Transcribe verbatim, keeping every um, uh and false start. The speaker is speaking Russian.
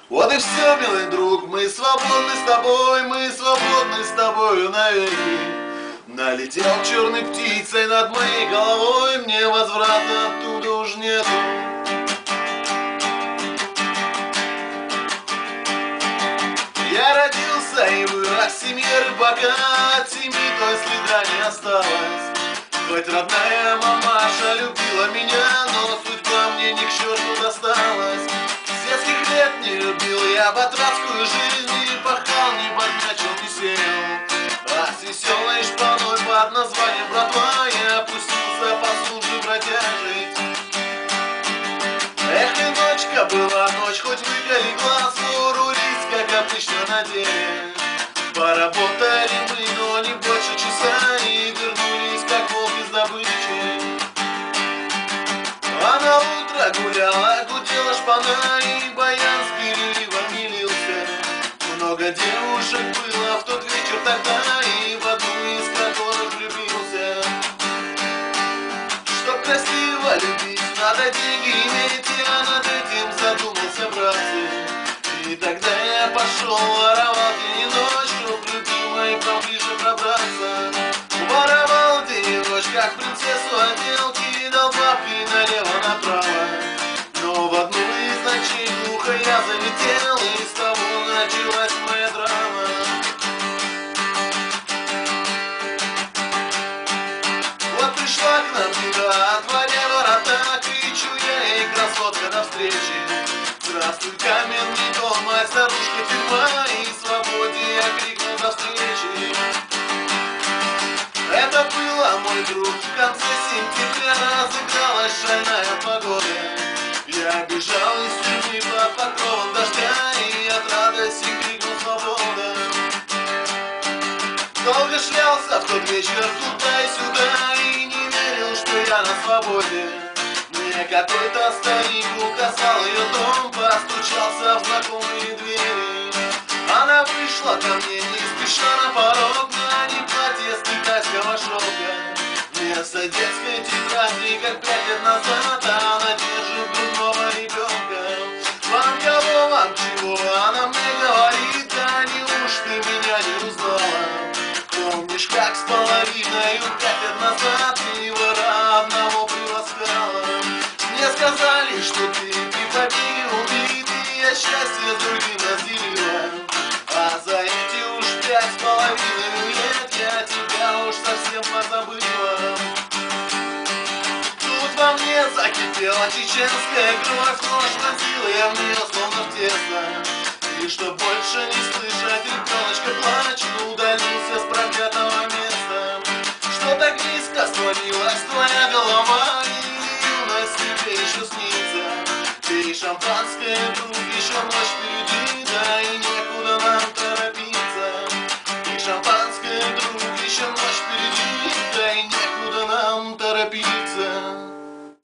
Вот и все, милый друг, мы свободны с тобой, мы свободны с тобою навеки. Налетел черной птицей над моей головой, мне возврата оттуда уж нету. Я родился и вырос в семье рыбака, от семьи той следа не осталось. Хоть родная мамаша любила меня, но судьба мне ни к черту досталась. С детских лет не любил я батрацкую жизнь, не пахал, не бардачил, не сеял. А с веселой шпаной под названием братва я опустился по службе бродяжить. Эх, и ночка была ночь, хоть выколи глаз, урулись, как обычно на деле. Поработали мы, но не больше часа, и вернулись, как волки с добычей. А на утро гуляла, гудела шпана, и баян с переливом не лился. Много девушек было в тот вечер тогда, и в одну из которых влюбился. Чтоб красиво любить, надо деньги иметь, я над этим задумался, братцы. И тогда я пошел воровал день и ночь, чтоб любимой поближе пробраться. Воровал день и ночь, как принцессу одел, кидал бабки налево-направо. Но в одну из ночей глухо я залетел, и с того началась моя драма. Вот пришла к нам беда, отворяй ворота, кричу я ей, красотка, навстречу. Здравствуй, каменный дом, моя старушка тюрьма, и свободе я крикнул до встречи. Это было, мой друг, в конце сентября, разыгралась шальная погода. Я бежал из тюрьмы под покровом дождя, и от радости крикнул свобода. Долго шлялся в тот вечер туда и сюда, и не верил, что я на свободе. Мне какой-то старик указал ее дом, постучался в знакомые двери. Она вышла ко мне не спеша на порог, на ней платье с китайского шелка. Вместо детской тетради, как пять лет назад, она держит грудного ребенка. Вам кого, вам чего, она мне говорит, да неуж ты меня не узнала? Помнишь, как с половиной пять лет назад ты вора одного приласкала? Мне сказали, что ты при побеге убит, и я счастье с другим разделила. А за эти уж пять с половиной лет я тебя уж совсем позабыла. Тут во мне закипела чеченская кровь, нож вонзила я в нее словно в тесто. И чтоб больше не слышать ребеночка плач, удалился с проклятого места. Что так низко склонилась твоя голова, и юность тебе еще снится. Пей шампанское, друг, еще ночь впереди, да